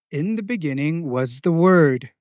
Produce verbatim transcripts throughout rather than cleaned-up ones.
In the beginning was the Word,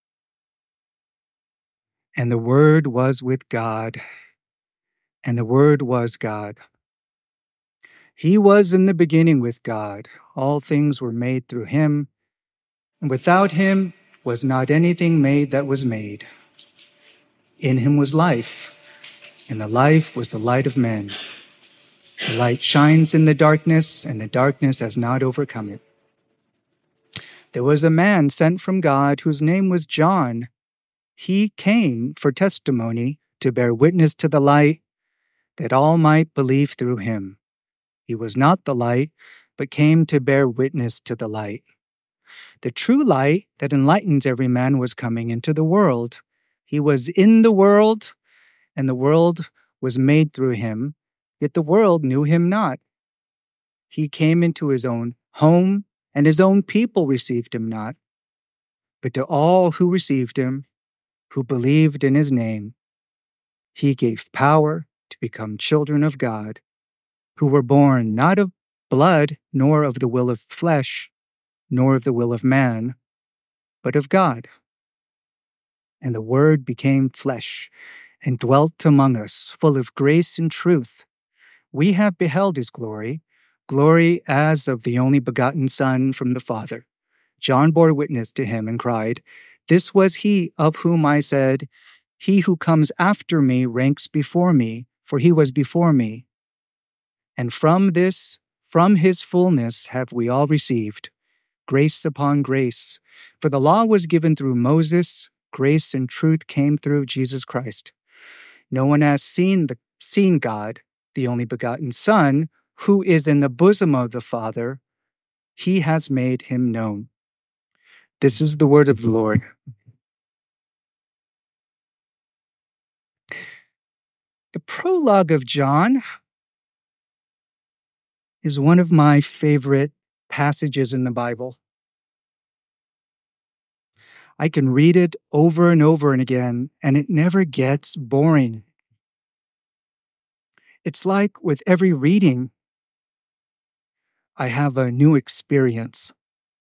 and the Word was with God, and the Word was God. He was in the beginning with God. All things were made through him, and without him was not anything made that was made. In him was life, and the life was the light of men. The light shines in the darkness, and the darkness has not overcome it. There was a man sent from God whose name was John. He came for testimony, to bear witness to the light, that all might believe through him. He was not the light, but came to bear witness to the light. The true light that enlightens every man was coming into the world. He was in the world, and the world was made through him, yet the world knew him not. He came into his own home, and his own people received him not. But to all who received him, who believed in his name, he gave power to become children of God, who were born not of blood, nor of the will of flesh, nor of the will of man, but of God. And the Word became flesh and dwelt among us, full of grace and truth. We have beheld his glory, glory as of the only begotten Son from the Father. John bore witness to him and cried, "This was he of whom I said, 'He who comes after me ranks before me, for he was before me.' And from this, from his fullness have we all received, grace upon grace. For the law was given through Moses, grace and truth came through Jesus Christ. No one has seen the seen God, the only begotten Son, who is in the bosom of the Father. He has made him known." This is the word of the Lord. The prologue of John is one of my favorite passages in the Bible. I can read it over and over and again, and it never gets boring. It's like with every reading, I have a new experience.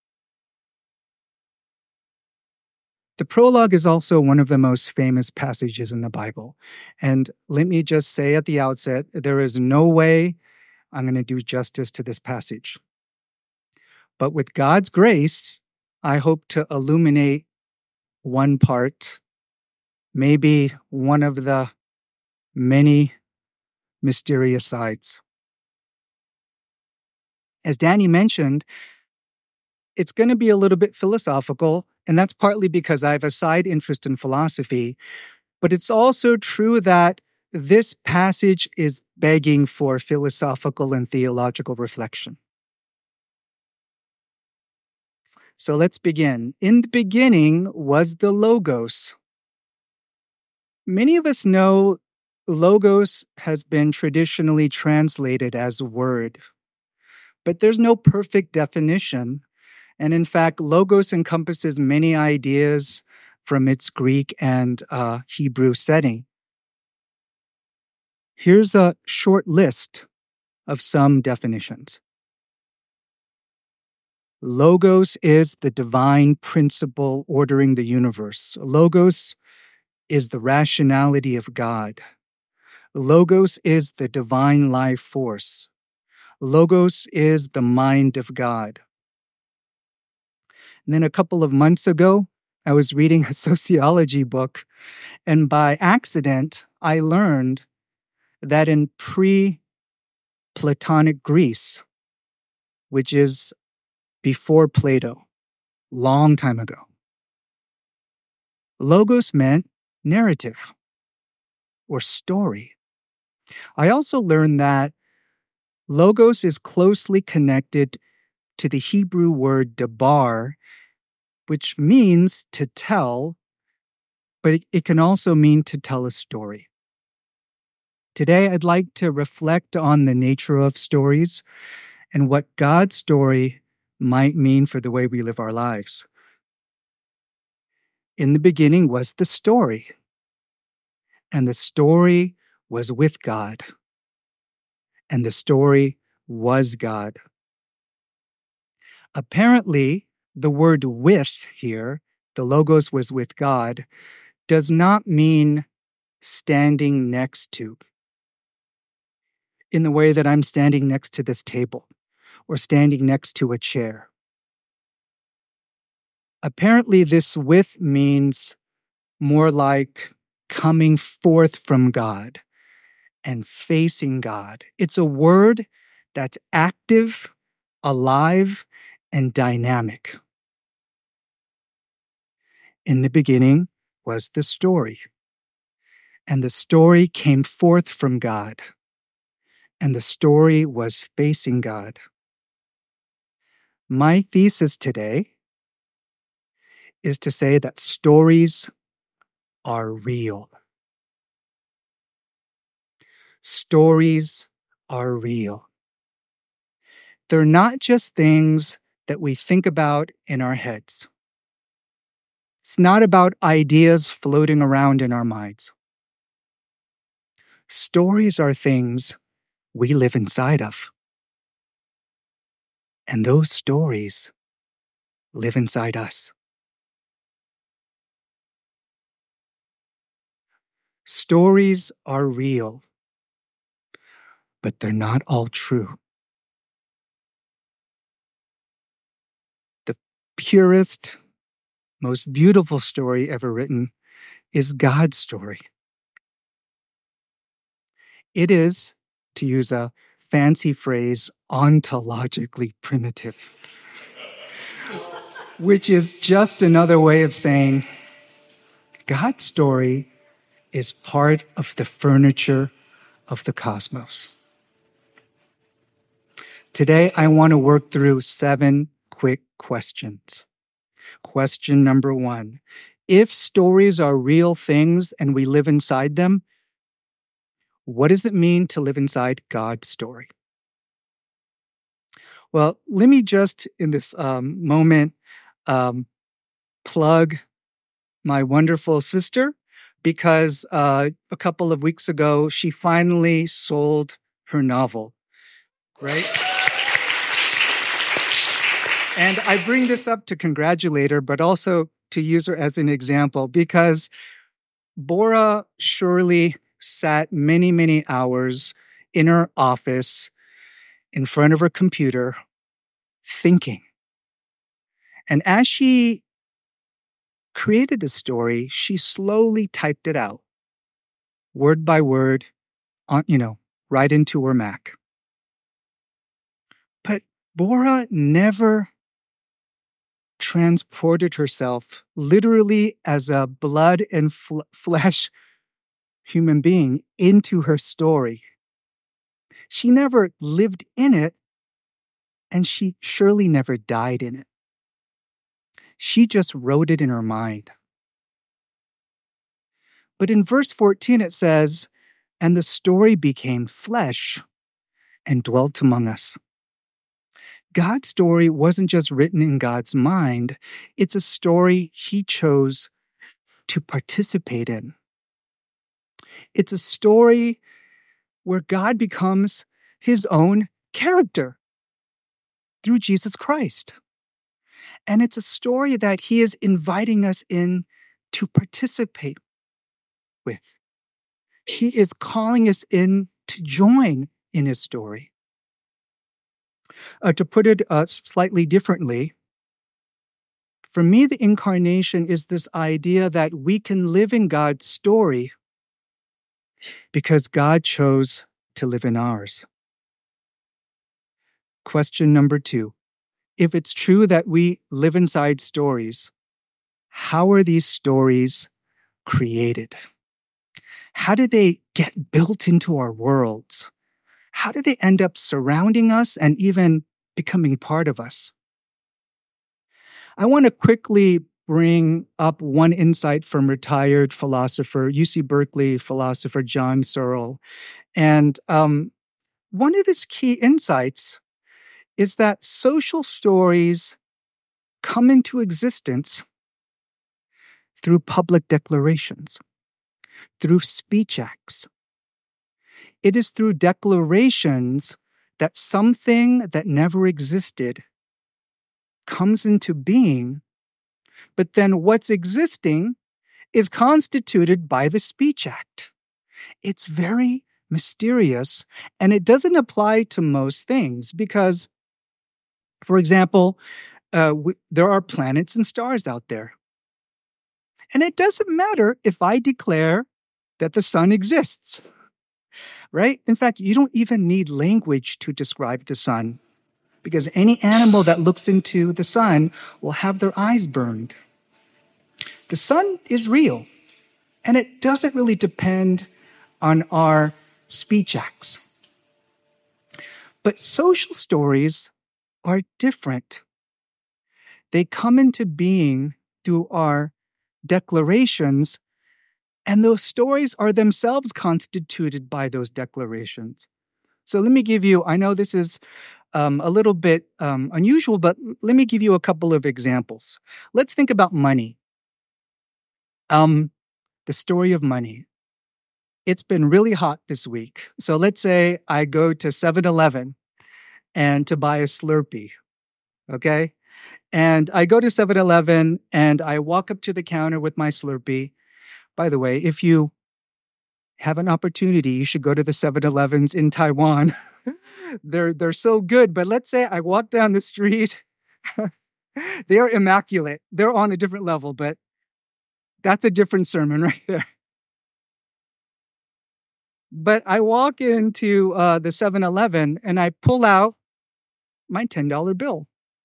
The prologue is also one of the most famous passages in the Bible. And let me just say at the outset, there is no way I'm going to do justice to this passage. But with God's grace, I hope to illuminate one part, maybe one of the many mysterious sides. As Danny mentioned, it's going to be a little bit philosophical, and that's partly because I have a side interest in philosophy, but it's also true that this passage is begging for philosophical and theological reflection. So let's begin. In the beginning was the Logos. Many of us know Logos has been traditionally translated as word, but there's no perfect definition. And in fact, Logos encompasses many ideas from its Greek and uh, Hebrew setting. Here's a short list of some definitions. Logos is the divine principle ordering the universe. Logos is the rationality of God. Logos is the divine life force. Logos is the mind of God. And then a couple of months ago, I was reading a sociology book, and by accident, I learned that in pre-Platonic Greece, which is before Plato, long time ago, logos meant narrative or story. I also learned that logos is closely connected to the Hebrew word dabar, which means to tell, but it, it can also mean to tell a story. Today, I'd like to reflect on the nature of stories and what God's story might mean for the way we live our lives. In the beginning was the story, and the story was with God, and the story was God. Apparently, the word with here, the Logos was with God, does not mean standing next to, in the way that I'm standing next to this table or standing next to a chair. Apparently, this with means more like coming forth from God and facing God. It's a word that's active, alive, and dynamic. In the beginning was the story, and the story came forth from God, and the story was facing God. My thesis today is to say that stories are real. Stories are real. They're not just things that we think about in our heads. It's not about ideas floating around in our minds. Stories are things we live inside of. And those stories live inside us. Stories are real, but they're not all true. The purest, most beautiful story ever written is God's story. It is, to use a fancy phrase, ontologically primitive, which is just another way of saying God's story is part of the furniture of the cosmos. Today, I want to work through seven quick questions. Question number one, if stories are real things and we live inside them, what does it mean to live inside God's story? Well, let me just, in this um, moment, um, plug my wonderful sister, because uh, a couple of weeks ago, she finally sold her novel, right? And I bring this up to congratulate her, but also to use her as an example, because Bora surely sat many, many hours in her office in front of her computer thinking. And as she created the story, she slowly typed it out, word by word, on, you know, right into her Mac. But Bora never transported herself literally as a blood and fl- flesh human being into her story. She never lived in it, and she surely never died in it. She just wrote it in her mind. But in verse fourteen, it says, "And the story became flesh and dwelt among us." God's story wasn't just written in God's mind, it's a story he chose to participate in. It's a story where God becomes his own character through Jesus Christ. And it's a story that he is inviting us in to participate with. He is calling us in to join in his story. Uh, to put it uh, slightly differently, for me, the incarnation is this idea that we can live in God's story because God chose to live in ours. Question number two, if it's true that we live inside stories, how are these stories created? How did they get built into our worlds? How did they end up surrounding us and even becoming part of us? I want to quickly bring up one insight from retired philosopher, U C Berkeley philosopher John Searle. And um, one of his key insights is that social stories come into existence through public declarations, through speech acts. It is through declarations that something that never existed comes into being, but then what's existing is constituted by the speech act. It's very mysterious, and it doesn't apply to most things because, for example, uh, we, there are planets and stars out there. And it doesn't matter if I declare that the sun exists, right? In fact, you don't even need language to describe the sun because any animal that looks into the sun will have their eyes burned. The sun is real, and it doesn't really depend on our speech acts. But social stories are different. They come into being through our declarations, and those stories are themselves constituted by those declarations. So let me give you, I know this is um, a little bit um, unusual, but let me give you a couple of examples. Let's think about money. Um, the story of money. It's been really hot this week. So let's say I go to seven eleven and to buy a Slurpee, okay? And I go to seven eleven and I walk up to the counter with my Slurpee. By the way, if you have an opportunity, you should go to the seven elevens in Taiwan. they're, they're so good. But let's say I walk down the street. They are immaculate. They're on a different level, but that's a different sermon right there. But I walk into uh, the seven eleven and I pull out my ten dollar bill.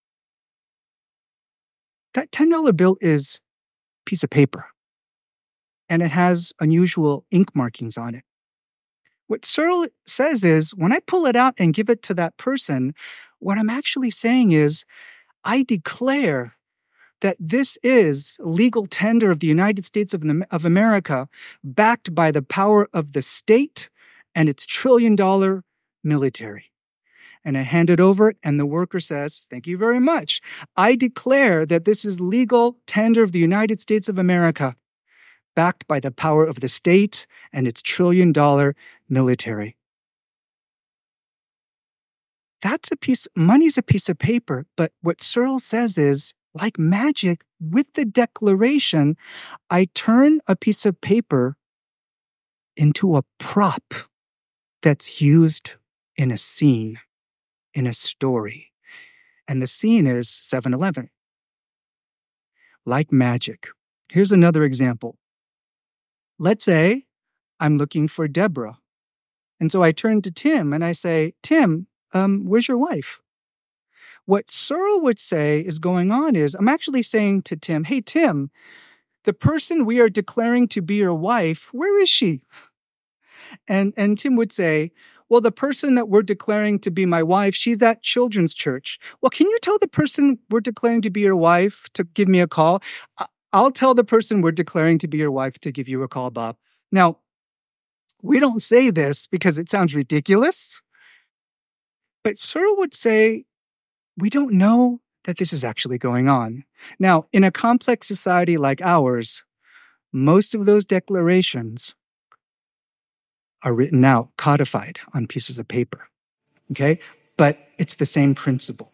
That ten dollar bill is a piece of paper, and it has unusual ink markings on it. What Searle says is, when I pull it out and give it to that person, what I'm actually saying is, I declare that this is legal tender of the United States of, the, of America, backed by the power of the state and its trillion dollar military. And I hand it over, and the worker says, thank you very much. I declare that this is legal tender of the United States of America, backed by the power of the state and its trillion dollar military. That's a piece, money's a piece of paper, but what Searle says is, like magic, with the declaration, I turn a piece of paper into a prop that's used in a scene, in a story. And the scene is seven eleven. Like magic. Here's another example. Let's say I'm looking for Deborah. And so I turn to Tim and I say, Tim, um, where's your wife? What Searle would say is going on is, I'm actually saying to Tim, hey, Tim, the person we are declaring to be your wife, where is she? And, and Tim would say, well, the person that we're declaring to be my wife, she's at Children's Church. Well, can you tell the person we're declaring to be your wife to give me a call? I'll tell the person we're declaring to be your wife to give you a call, Bob. Now, we don't say this because it sounds ridiculous, but Searle would say, we don't know that this is actually going on. Now, in a complex society like ours, most of those declarations are written out, codified on pieces of paper, okay? But it's the same principle.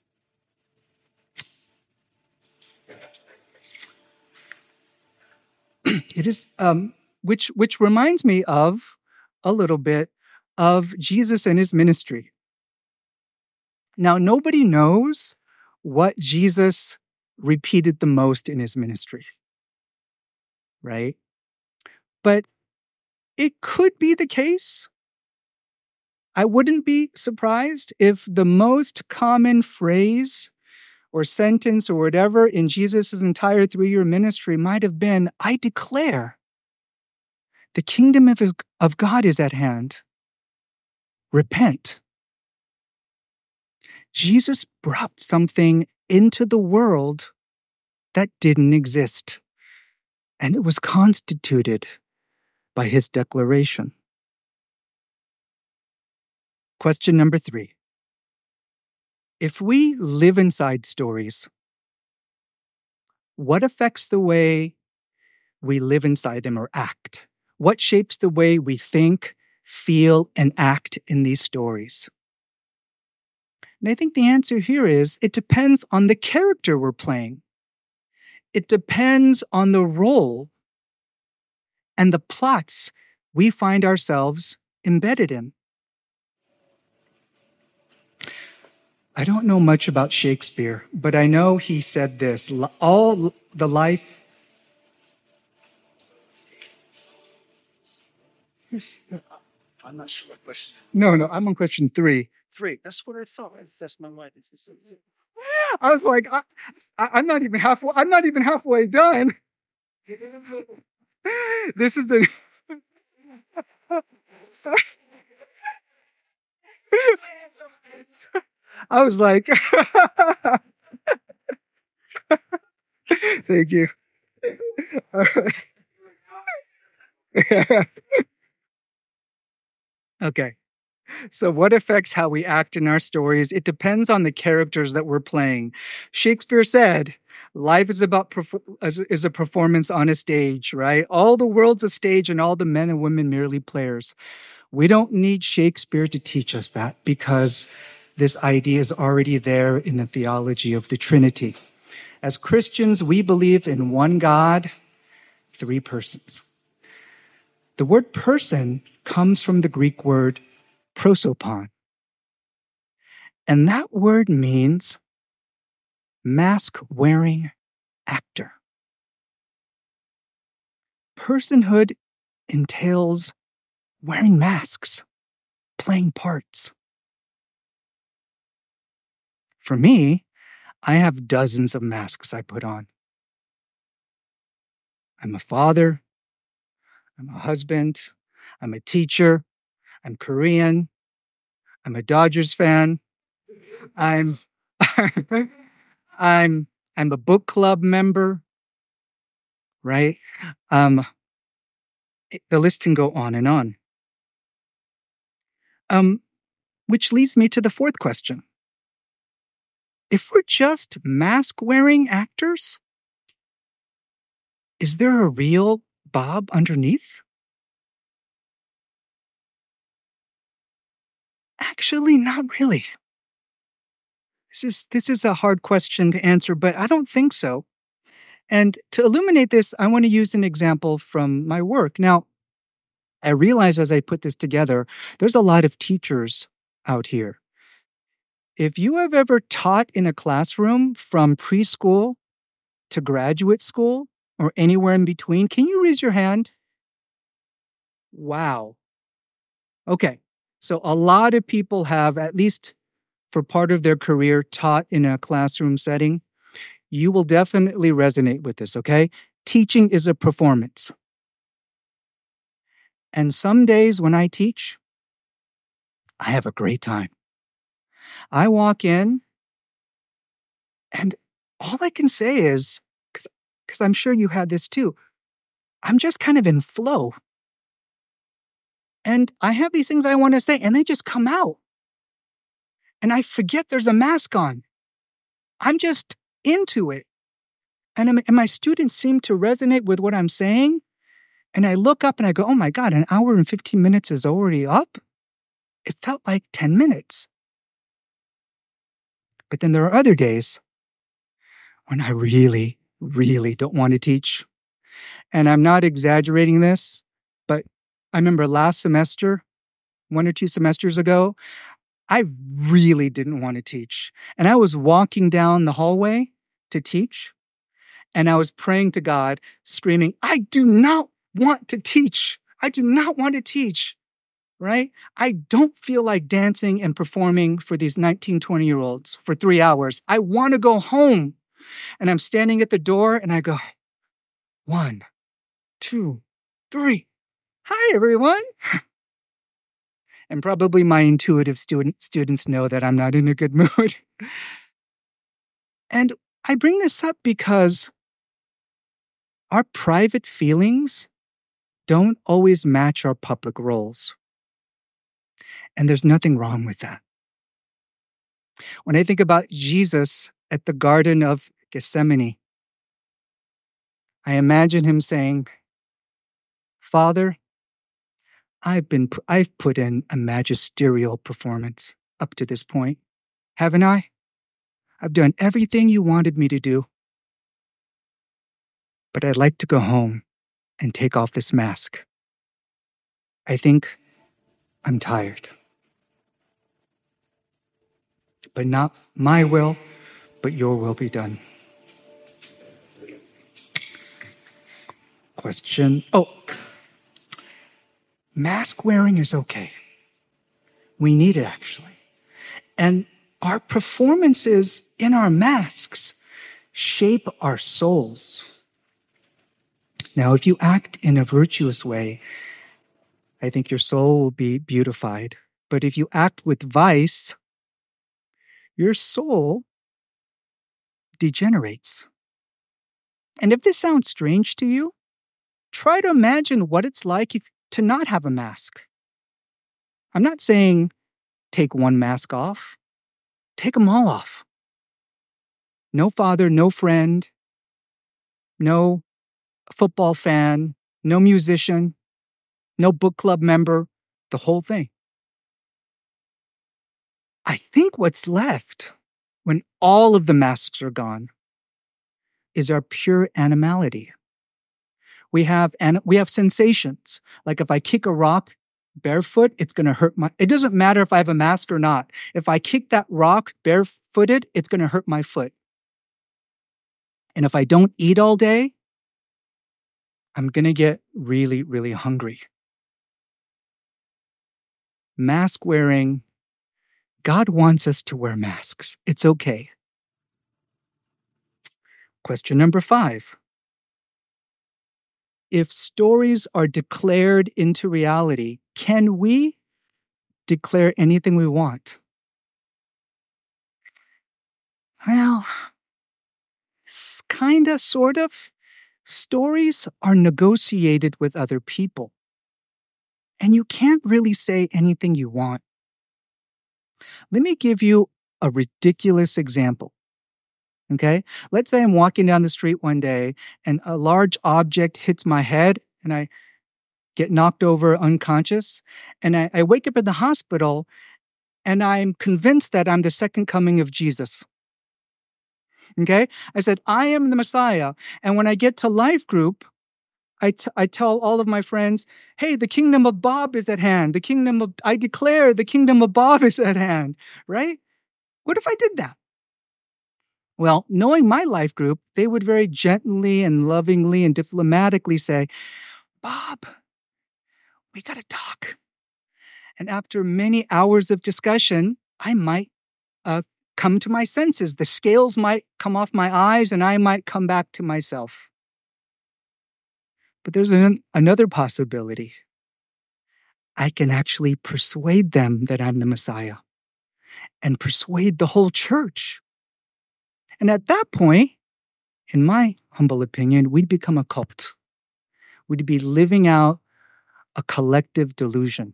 It is, um, which which reminds me of a little bit of Jesus and his ministry. Now, nobody knows what Jesus repeated the most in his ministry, right? But it could be the case. I wouldn't be surprised if the most common phrase or sentence or whatever in Jesus' entire three-year ministry might have been, I declare, the kingdom of, of God is at hand. Repent. Jesus brought something into the world that didn't exist, and it was constituted by his declaration. Question number three. If we live inside stories, what affects the way we live inside them or act? What shapes the way we think, feel, and act in these stories? And I think the answer here is it depends on the character we're playing. It depends on the role and the plots we find ourselves embedded in. I don't know much about Shakespeare, but I know he said this, all the life... I'm not sure what question. No, no, I'm on question three. Three. That's what I thought. That's my mind. I was like, I, I, I'm not even halfway. I'm not even halfway done. This is the. I was like, thank you. Okay. So what affects how we act in our stories? It depends on the characters that we're playing. Shakespeare said, life is about is a performance on a stage, right? All the world's a stage and all the men and women merely players. We don't need Shakespeare to teach us that because this idea is already there in the theology of the Trinity. As Christians, we believe in one God, three persons. The word person comes from the Greek word prosopon. And that word means mask-wearing actor. Personhood entails wearing masks, playing parts. For me, I have dozens of masks I put on. I'm a father, I'm a husband, I'm a teacher, I'm Korean, I'm a Dodgers fan, I'm I'm I'm a book club member, right? Um, the list can go on and on. Um, which leads me to the fourth question. If we're just mask-wearing actors, is there a real Bob underneath? Actually, not really. This is, this is a hard question to answer, but I don't think so. And to illuminate this, I want to use an example from my work. Now, I realize as I put this together, there's a lot of teachers out here. If you have ever taught in a classroom from preschool to graduate school or anywhere in between, can you raise your hand? Wow. Okay. So a lot of people have, at least for part of their career, taught in a classroom setting. You will definitely resonate with this, okay? Teaching is a performance. And some days when I teach, I have a great time. I walk in and all I can say is, because because I'm sure you had this too, I'm just kind of in flow. And I have these things I want to say and they just come out. And I forget there's a mask on. I'm just into it. And, and my students seem to resonate with what I'm saying. And I look up and I go, oh my God, an hour and fifteen minutes is already up? It felt like ten minutes. But then there are other days when I really, really don't want to teach. And I'm not exaggerating this, but I remember last semester, one or two semesters ago, I really didn't want to teach. And I was walking down the hallway to teach, and I was praying to God, screaming, I do not want to teach. I do not want to teach, right? I don't feel like dancing and performing for these nineteen, twenty-year-olds for three hours. I want to go home. And I'm standing at the door, and I go, one, two, three. Hi, everyone. And probably my intuitive student, students know that I'm not in a good mood. And I bring this up because our private feelings don't always match our public roles. And there's nothing wrong with that. When I think about Jesus at the Garden of Gethsemane, I imagine him saying, Father, I've been, I've put in a magisterial performance up to this point. haven't I? I've done everything you wanted me to do. But I'd like to go home and take off this mask. I think I'm tired. But not my will, but your will be done. Question. Oh, mask wearing is okay. We need it, actually. And our performances in our masks shape our souls. Now, if you act in a virtuous way, I think your soul will be beautified. But if you act with vice, your soul degenerates. And if this sounds strange to you, try to imagine what it's like if, to not have a mask. I'm not saying take one mask off. Take them all off. No father, no friend, no football fan, no musician, no book club member, the whole thing. I think what's left when all of the masks are gone is our pure animality. We have and we have sensations. Like if I kick a rock barefoot, it's going to hurt my, it doesn't matter if I have a mask or not. If I kick that rock barefooted, it's going to hurt my foot. And if I don't eat all day, I'm going to get really, really hungry. Mask wearing, God wants us to wear masks. It's okay. Question number five. If stories are declared into reality, can we declare anything we want? Well, kinda, sort of. Stories are negotiated with other people, and you can't really say anything you want. Let me give you a ridiculous example. Okay? Let's say I'm walking down the street one day and a large object hits my head and I get knocked over unconscious. And I, I wake up in the hospital and I'm convinced that I'm the second coming of Jesus. Okay? I said, I am the Messiah. And when I get to life group, I, t- I tell all of my friends, hey, the kingdom of Bob is at hand. The kingdom of, I declare the kingdom of Bob is at hand, right? What if I did that? Well, knowing my life group, they would very gently and lovingly and diplomatically say, Bob, we got to talk. And after many hours of discussion, I might uh, come to my senses. The scales might come off my eyes and I might come back to myself. But there's an, another possibility. I can actually persuade them that I'm the Messiah and persuade the whole church. And at that point, in my humble opinion, we'd become a cult. We'd be living out a collective delusion.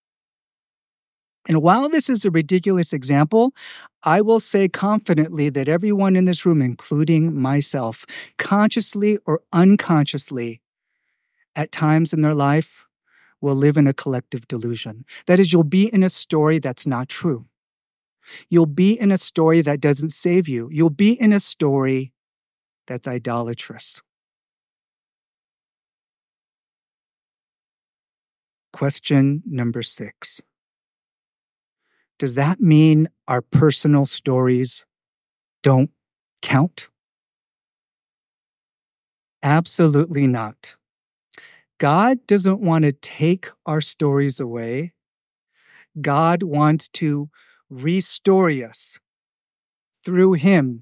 And while this is a ridiculous example, I will say confidently that everyone in this room, including myself, consciously or unconsciously, at times in their life, will live in a collective delusion. That is, you'll be in a story that's not true. You'll be in a story that doesn't save you. You'll be in a story that's idolatrous. Question number six. Does that mean our personal stories don't count? Absolutely not. God doesn't want to take our stories away. God wants to restore us through Him.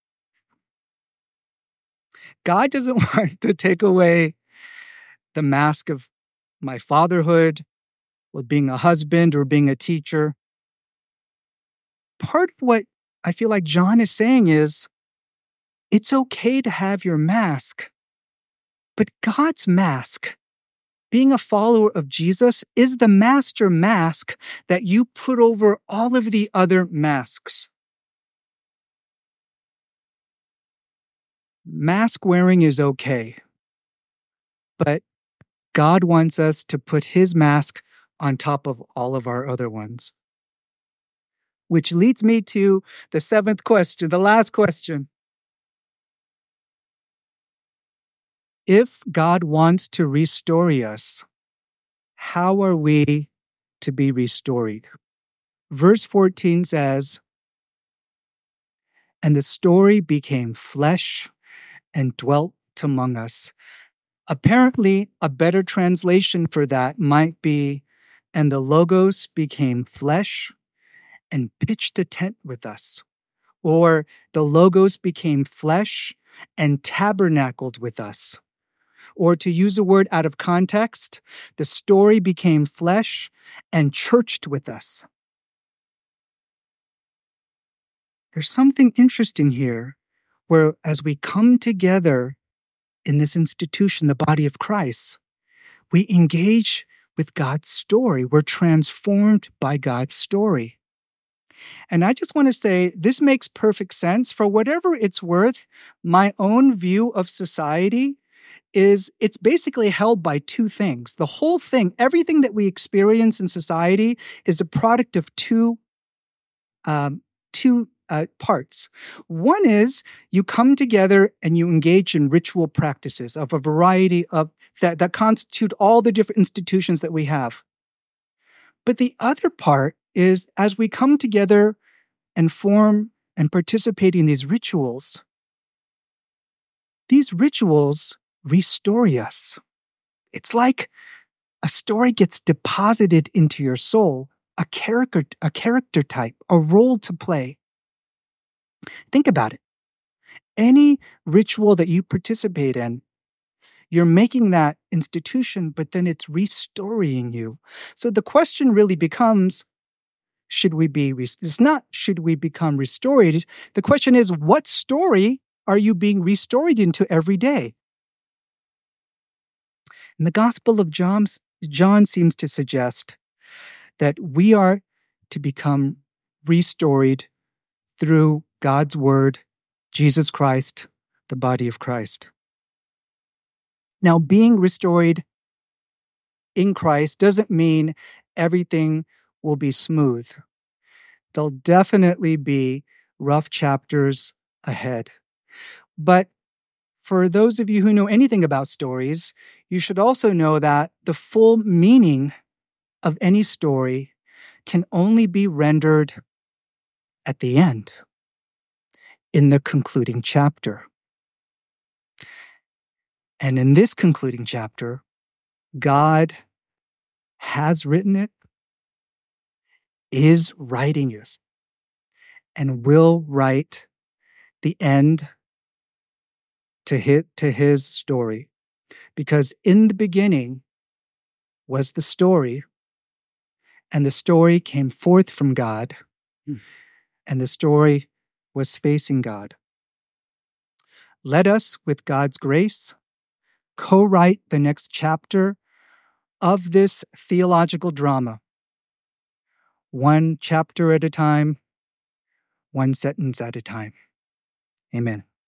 God doesn't want to take away the mask of my fatherhood, or being a husband, or being a teacher. Part of what I feel like John is saying is, it's okay to have your mask, but God's mask, being a follower of Jesus, is the master mask that you put over all of the other masks. Mask wearing is okay, but God wants us to put His mask on top of all of our other ones. Which leads me to the seventh question, the last question. If God wants to restore us, how are we to be restored? Verse fourteen says, "And the story became flesh and dwelt among us." Apparently, a better translation for that might be, "And the Logos became flesh and pitched a tent with us." Or, "The Logos became flesh and tabernacled with us." Or, to use a word out of context, "The story became flesh and churched with us." There's something interesting here, where as we come together in this institution, the body of Christ, we engage with God's story. We're transformed by God's story. And I just want to say, this makes perfect sense. For whatever it's worth, my own view of society is it's basically held by two things. The whole thing, everything that we experience in society is a product of two, um, two uh, parts. One is you come together and you engage in ritual practices of a variety of that, that constitute all the different institutions that we have. But the other part is as we come together and form and participate in these rituals, these rituals restore us. It's like a story gets deposited into your soul, a character, a character type, a role to play. Think about it. Any ritual that you participate in, you're making that institution, but then it's restoring you. So the question really becomes, should we be, it's not should we become restored. The question is, what story are you being restored into every day? And the Gospel of John, John seems to suggest that we are to become restored through God's Word, Jesus Christ, the body of Christ. Now, being restored in Christ doesn't mean everything will be smooth. There'll definitely be rough chapters ahead. But for those of you who know anything about stories, you should also know that the full meaning of any story can only be rendered at the end, in the concluding chapter. And in this concluding chapter, God has written it, is writing it, and will write the end to hit to his story. Because in the beginning was the story, and the story came forth from God, mm. and the story was facing God. Let us, with God's grace, co-write the next chapter of this theological drama, one chapter at a time, one sentence at a time. Amen.